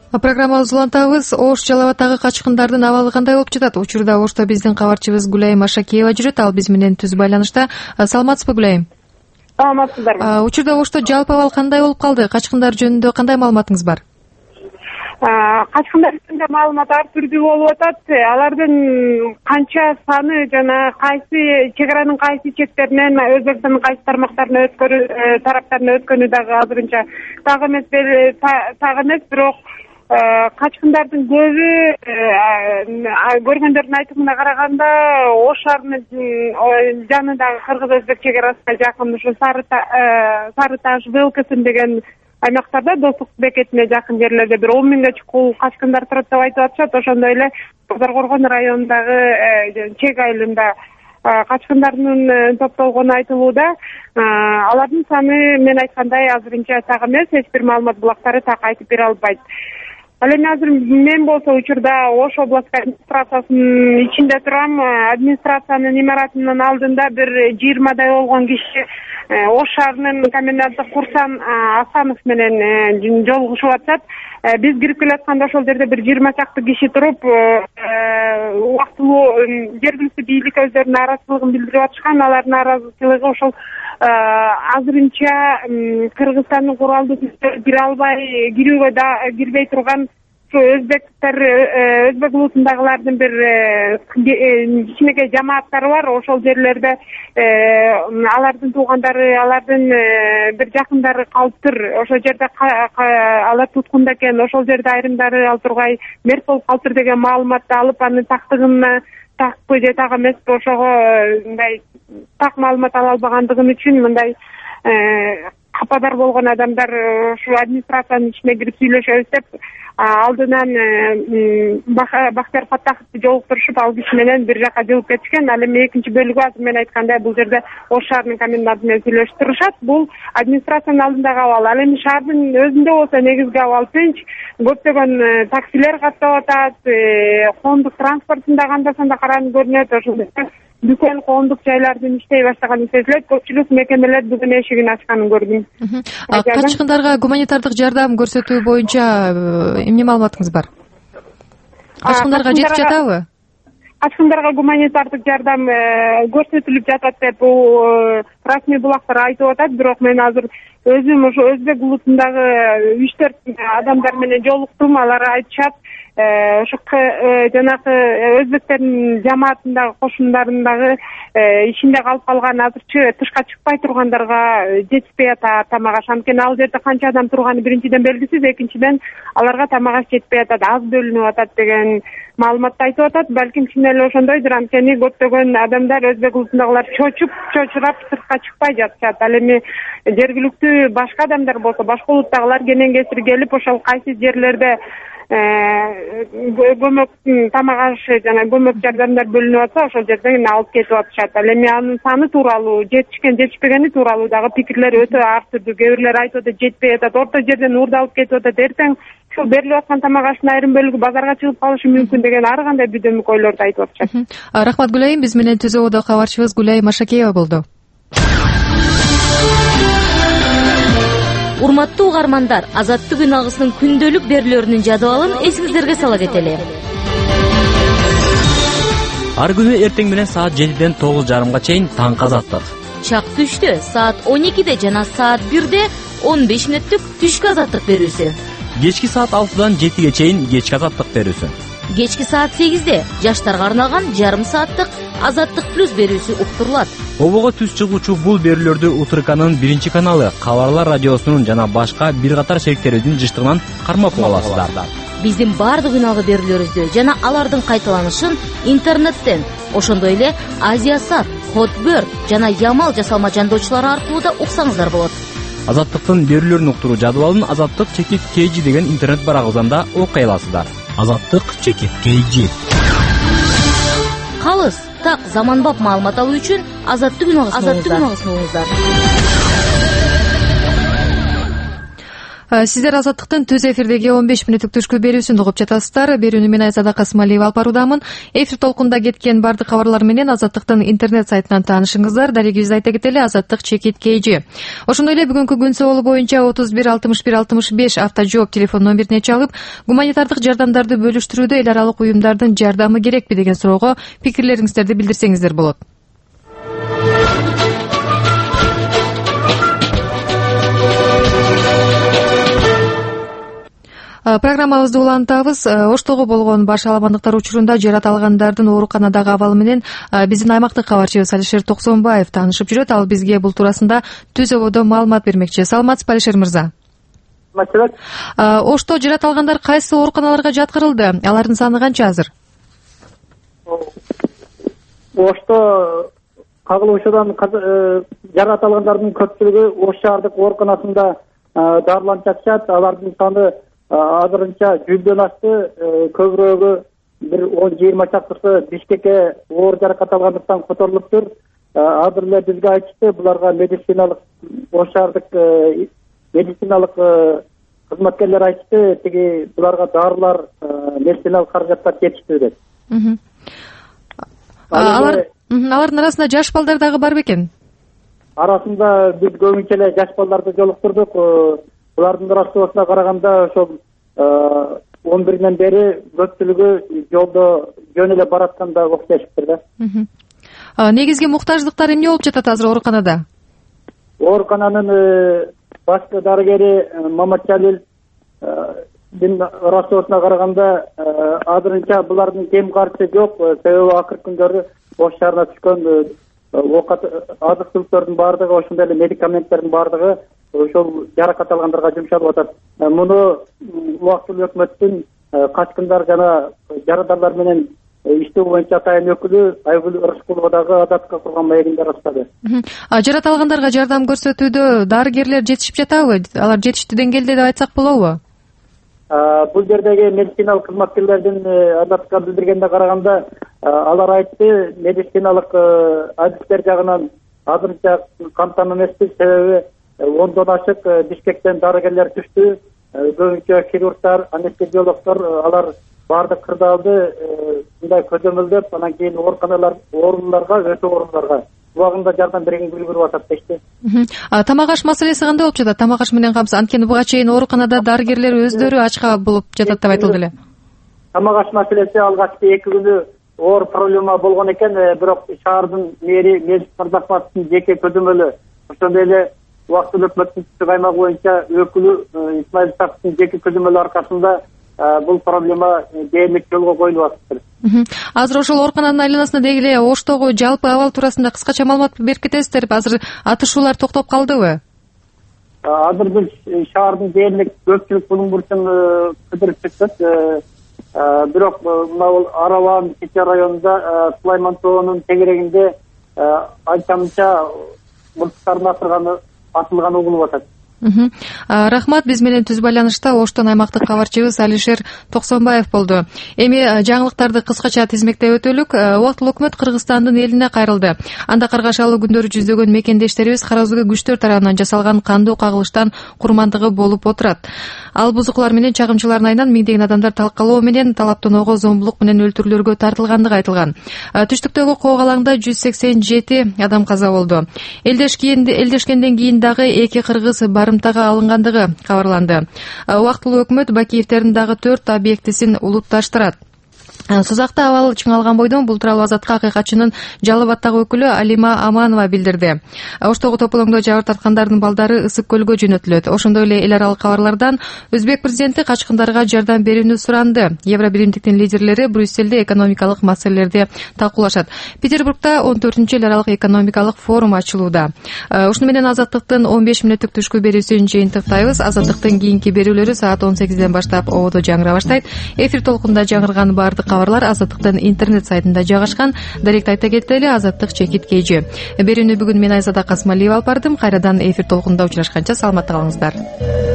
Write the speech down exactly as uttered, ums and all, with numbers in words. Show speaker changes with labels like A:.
A: Программабызды улантабыз. Ош Жалал Абадтагы качкындардын абалы кандай болуп жатат? Учурда Ошто биздин кабарчыбыз Гүлайым Машакиева жүрөт, ал биз менен түз байланышта. Саламатсызбы, Гүлайым?
B: Саламатсыздарбы.
A: Учурда Ошто жалпы абал кандай болуп калды? Качкындар жөнүндө кандай маалыматыңыз бар?
B: Качкындар жөнүндө маалымат ар түрдүү болуп атат. Алардын канча саны жана кайсы чек аранын кайсы чектеринен Өзбекстандын кайсы тармактарына өткөнү тараптарына өткөнү дагы азырынча так эмес так эмес бирок качкындардын көбү көргөндөрдүн айтымына караганда Ош шаарынын жанындагы кыргыз өзбек чек арасына жакын ушу Сары Таш Велкесин деген аймактарда, Достук бекетине жакын жерлерде бир он миңге чукул качкындар турат деп айтып атышат. Ошондой эле Базар Коргон районундагы чек айылында качкындардын топтолгону айтылууда. Алардын саны мен айткандай азырынча так эмес, эч бир маалымат булактары так айтып бере албайт. Ал эми азыр мен болсо учурда Ош областтык администрациясынын ичинде турам. Администрациянын имаратынын алдында бир жыйырмадай болгон киши Ош шаарынын коменданты Курсан Асанов менен жолугушуп атышат. Биз кирип келатканда ошол жерде бир жыйырма чакты киши туруп, убактылуу жергиликтүү бийлик өздөрүнүн нааразычылыгын билдирип атышкан. Алардын нааразычылыгы ошол азырынча Кыргызстандын куралдуу күчтөрү кире албай, кирүүгө да кирбей турган өзбектер, өзбек улутундагылардын бир кичинекей жамааттары бар. Ошол жерлерде алардын туугандары, алардын бир жакындары калыптыр. Ошол жерде алар туткунда экен. Ошол жерде айрымдары ал тургай мерт болуп калыптыр деген маалыматты алып, анын тактыгына такпы же так эмеспи, ошого мындай так маалымат ала албагандыгым үчүн мындай кападар болгон адамдар ушу администрациянын ичине кирип сүйлөшөбүз деп алдынан Бактияр Фаттаховду жолуктурушуп, ал киши менен бир жака жылып кетишкен. Ал эми экинчи бөлүгү азыр мен айткандай бул жерде Ош шаарынын коменданты менен сүйлөшүп турушат. Бул администрациянын алдындагы абал. Ал эми шаардын өзүндө болсо негизги абал тынч. Көптөгөн таксилер каттап атат, коомдук транспортунда анда санда каранып көрүнөт. Ошондой дүкөн, коомдук жайлардын иштей баштаганы сезилет. Көпчүлүк мекемелер бүгүн эшигин ачканын көрдүм.
A: Качкындарга гуманитардык жардам көрсөтүү боюнча эмне маалыматыңыз бар? Качкындарга жетип жатабы?
B: Качкындарга гуманитардык жардам көрсөтүлүп жатат деп расмий булактар айтып атат. Бирок мен азыр өзүм ошо өзбек улутундагы үч төрт адамдар менен жолуктум. Алар айтышат, ошо жанагы өзбектердин жамаатындагы кошундардагы ичинде калып калган, азырчы тышка чыкпай тургандарга жетпей атат тамак аш. Анткени ал жерде канча адам турганы биринчиден белгисиз, экинчиден аларга тамак аш жетпей атат, аз бөлүнүп атат деген маалыматты айтып атат. Балким чын эле ошондойдур, анткени көптөгөн адамдар өзбек улутундагылар чочуп, чочурап сыртка чыкпай жатышат. Ал эми жергиликтүү башка адамдар болсо, башка улуттагылар кенен кесир келип, ошол кайсы жерлерде көмөк тамак аш жана көмөк жардамдар бөлүнүп атса, ошол жерден алып кетип атышат. Ал эми анын саны тууралуу, жетишкен жетишпегени тууралуу дагы пикирлер өтө ар түрдүү. Кээ бирлер айтып атат жетпей атат, орто жерден уурда алып кетип атат, эртең ушул берилип аткан тамак аштын айрым бөлүгү базарга чыгып калышы мүмкүн деген ар кандай бүдөмүк ойлорду айтып атышат.
A: Рахмат, Гүлайым. Биз менен Түз Ободо кабарчыбыз Гүлайым Машакиева болду.
C: Урматтуу угармандар, Азаттык үн агысынын күндөлүк берүүлөрүнүн жадыбалын эсиңиздерге сала кетели.
D: Ар күнү эртең менен саат жетиден тогуз жарымга чейин таңкы Азаттык.
C: Чак түштө саат он экиде жана саат бирде он беш мүнөттүк түшкү Азаттык берүүсү.
D: Кечки саат алтыдан жетиге чейин кечки Азаттык берүүсү.
C: Кечки саат сегизде жаштарга арналган жарым сааттык Азаттык плюс берүүсү уктурулат.
D: Обого түз чыгуучу бул берүүлөрдү УТРКнын биринчи каналы, Кабарлар радиосунун жана башка бир катар шериктерибиздин жыштыгынан кармап аласыздар.
C: Биздин бардык үн алгы берүүлөрүбүздү жана алардын кайталанышын интернеттен, ошондой эле Азиясат, Хотбөр жана Ямал жасалма жандоочулары аркылуу да уксаңыздар болот.
D: Азаттыктын берүүлөрүн уктуруу жадыбалын Азаттык чекит kg деген интернет барагыбыздан окуй аласыздар. Азаттык чекит kg.
C: Калыс, так заманбап маалымат алуу үчүн Азаттык үн агысын угуңуздар.
A: Сиздер Азаттыктын түз эфирдеги он беш мүнөттүк түшкү берүүсүн угуп жатасыздар. Берүүнү мен Айзада Касымалиева алып баруудамын. Эфир толкунда кеткен бардык кабарлар менен Азаттыктын интернет сайтынан таанышыңыздар. Дарегибизди айта кетели, Азаттык чекит kg. Ошондой эле бүгүнкү күн соолу боюнча отуз бир алтымыш бир алтымыш беш автожооп телефон номерине чалып, гуманитардык жардамдарды бөлүштүрүүдө эл аралык уюмдардын жардамы керекпи деген суроого пикирлериңиздерди билдирсеңиздер болот. Программабызды улантабыз. Оштогу болгон баш алабандыктар учурунда жарат алгандардын ооруканадагы абалы менен биздин аймактык кабарчыбыз Алишер Токсонбаев таанышып жүрөт. Ал бизге бул туурасында түз ободо маалымат бермекчи. Саламатсызбы, Алишер мырза?
E: Саламатсызбы.
A: Ошто жарат алгандар кайсы ооруканаларга жаткырылды? Алардын саны канча азыр?
E: Ошто кагылуучудан жарат алгандардын көпчүлүгү Ош шаардык ооруканасында дарыланып жатышат. Алардын саны азырынча жүздөн ашты. Көбүрөөгү бир он жыйырма чактысы Бишкекке оор жаракат алгандыктан которулуптур. Азыр эле бизге айтышты, буларга медициналык Ош шаардык медициналык кызматкерлер айтышты, тиги буларга дарылар, медициналык каражаттар жетишти деп.
A: Алар алардын арасында жаш балдар дагы бар бекен?
E: Арасында биз көбүнчө эле жаш балдарды жолуктурдук. Булардын расчетуна караганда ошол он биринен бери көпчүлүгү жолдо жөн эле баратканда окшошуптур да.
A: Негизги муктаждыктар эмне болуп жатат азыр ооруканада?
E: Оорукананын башкы дарыгери Маматжалилдин расчетуна караганда азырынча булардын кем каршы жок. Себеби акыркы күндөрү Ош шаарына түшкөн оокат азык түлүктөрдүн баардыгы, ошондой эле медикаменттердин баардыгы ошол жаракат алгандарга жумшалып атат. Муну убактылуу өкмөттүн качкындар жана жарадандар менен иштөө боюнча атайын өкүлү Айгүл Рыскулова дагы адатка курган маегинде ырастады.
A: Жарат алгандарга жардам көрсөтүүдө дарыгерлер жетишип жатабы? Алар жетиштүү деңгээлде деп айтсак болобу?
E: Бул жердеги медициналык кызматкерлердин адатка билдиргенде караганда, алар айтты, медициналык адистер жагынан азырынча камтам эмеспиз. Себеби ондон ашык Бишкектен дарыгерлер түштү. Көбүнчө хирургдар, анестезиологдор, алар баардык кырдаалды мындай көзөмөлдөп, анан кийин ооруканалар ооруларга, өтө ооруларга убагында жардам бергенге үлгүрүп атат дешти.
A: Тамак аш маселеси кандай болуп жатат? Тамак аш менен камсыз. Анткени буга чейин ооруканада дарыгерлер өздөрү ачка болуп жатат деп айтылды эле.
E: Тамак аш маселеси алгачкы эки күнү оор проблема болгон экен, бирок шаардын мэри Мелис Мырзахматовдун жеке көзөмөлү, ошондой эле убактылуу өкмөттүн түштүк аймагы боюнча өкүлү Исмаил Саковдун жеке көзөмөлү аркасында бул проблема дээрлик жолго коюлуп атыптыр.
A: Азыр ошол оорукананын айланасында деги эле Оштогу жалпы абал туурасында кыскача маалымат берип кетесиздер. Азыр атышуулар токтоп калдыбы?
E: Азыр бул шаардын дээрлик көпчүлүк бунун бурчун кыдырып чыкты. Бирок мына Араван Чече районунда Сулайман тоонун тегерегинде анча-мынча мылтыктардын атылганы атылганы угулуп атат.
A: Рахмат, биз менен түз байланышта Оштон аймактык кабарчыбыз Алишер Токсонбаев болду. Эми жаңылыктарды кыскача тизмектеп өтөлүк. Убактылуу өкмөт Кыргызстандын элине кайрылды. Анда каргашалуу күндөрү жүздөгөн мекендештерибиз кароздугу күчтөр тарабынан жасалган кандуу кагылыштан курмандыгы болуп отурат. Ал бузукулар менен чагымчылардын айынан миңдеген адамдар талкалоо менен талаптоного зомбулук менен өлтүрүүлөргө тартылгандыгы айтылган. Түштүктөгү Коогалаңда жүз сексен жети адам каза болду. Элдешкенден кийин дагы эки кыргыз барымтага алынгандыгы кабарланды. Убактылуу өкмөт Бакиевтердин дагы төрт объектисин улутташтырат. Сузакта абал чыңалган бойдон бул тууралуу Азатка акыйкатчынын Жалал Абаддагы өкүлү Алима Аманова билдирди. Оштогу тополоңдо жабыр тарткандардын балдары Ысык көлгө жөнөтүлөт. Ошондой эле эл аралык кабарлардан Өзбек президенти качкындарга жардам берүүнү суранды. Евробиримдиктин лидерлери Брюсселде экономикалык маселелерди талкуулашат. Петербургда он төртүнчү эл аралык экономикалык форум ачылууда. Ушуну менен Азаттыктын он беш мүнөттүк түшкү берүүсүн жыйынтыктайбыз. Азаттыктын кийинки берүүлөрү саат он сегизден баштап ободо жаңыра баштайт. Эфир толкунда жаңырган бардык кабарлар Азаттыктын интернет сайтында жайгашкан. Даректи айта кетели, Азаттык чекит kg. Берүүнү бүгүн мен Айзада Касымалиева алып бардым. Кайрадан эфир толкунда учурашканча саламатта калыңыздар.